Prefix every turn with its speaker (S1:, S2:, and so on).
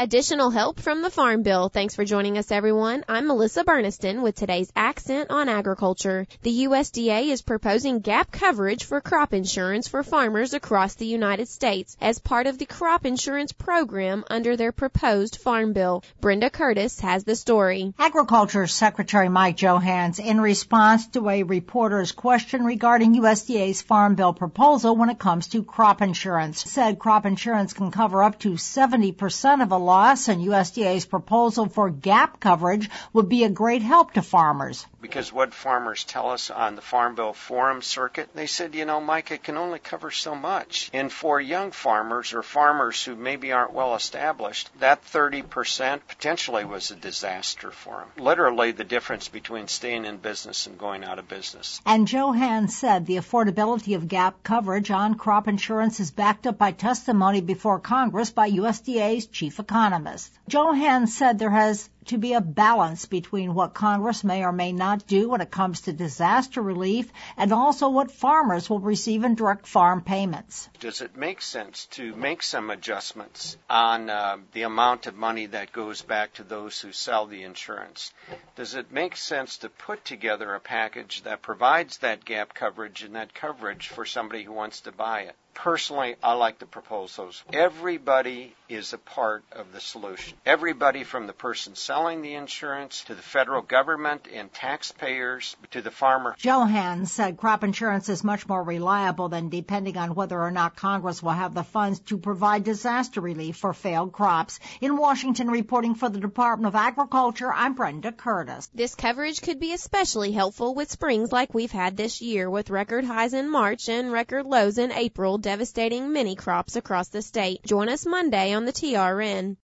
S1: Additional help from the Farm Bill. Thanks for joining us, everyone. I'm Melissa Burniston with today's Accent on Agriculture. The USDA is proposing gap coverage for crop insurance for farmers across the United States as part of the crop insurance program under their proposed Farm Bill. Brenda Curtis has the story.
S2: Agriculture Secretary Mike Johanns, in response to a reporter's question regarding USDA's Farm Bill proposal when it comes to crop insurance, said crop insurance can cover up to 70% of a loss, and USDA's proposal for gap coverage would be a great help to farmers.
S3: Because what farmers tell us on the Farm Bill forum circuit, they said, Mike, it can only cover so much. And for young farmers or farmers who maybe aren't well established, that 30% potentially was a disaster for them. Literally the difference between staying in business and going out of business.
S2: And Johann said the affordability of gap coverage on crop insurance is backed up by testimony before Congress by USDA's chief economist. Johann said there has to be a balance between what Congress may or may not do when it comes to disaster relief and also what farmers will receive in direct farm payments.
S3: Does it make sense to make some adjustments on the amount of money that goes back to those who sell the insurance? Does it make sense to put together a package that provides that gap coverage and that coverage for somebody who wants to buy it? Personally, I like the proposals. Everybody is a part of the solution. Everybody from the person selling the insurance to the federal government and taxpayers to the farmer.
S2: Johann said crop insurance is much more reliable than depending on whether or not Congress will have the funds to provide disaster relief for failed crops. In Washington, reporting for the Department of Agriculture, I'm Brenda Curtis.
S1: This coverage could be especially helpful with springs like we've had this year, with record highs in March and record lows in April, devastating many crops across the state. Join us Monday on the TRN.